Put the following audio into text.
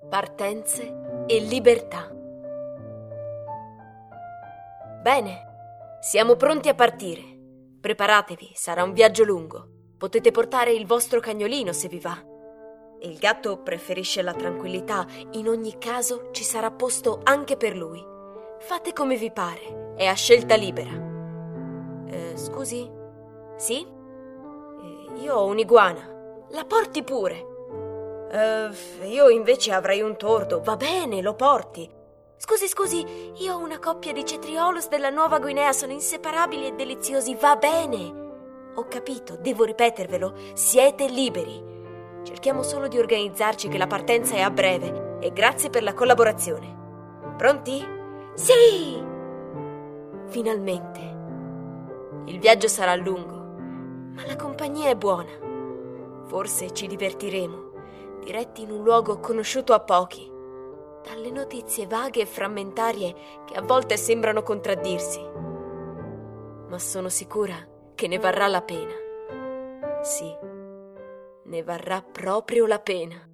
Partenze e libertà. Bene, siamo pronti a partire. Preparatevi, sarà un viaggio lungo. Potete portare il vostro cagnolino se vi va. Il gatto preferisce la tranquillità, in ogni caso ci sarà posto anche per lui. Fate come vi pare, è a scelta libera. Scusi? Sì? Io ho un'iguana. La porti pure. Io invece avrei un tordo. Va bene, lo porti. Scusi, io ho una coppia di cetriolus della Nuova Guinea, sono inseparabili e deliziosi. Va bene. Ho capito, devo ripetervelo. Siete liberi. Cerchiamo solo di organizzarci che la partenza è a breve e grazie per la collaborazione. Pronti? Sì! Finalmente. Il viaggio sarà lungo, ma la compagnia è buona. Forse ci divertiremo, diretti in un luogo conosciuto a pochi, dalle notizie vaghe e frammentarie che a volte sembrano contraddirsi. Ma sono sicura che ne varrà la pena. Sì, ne varrà proprio la pena.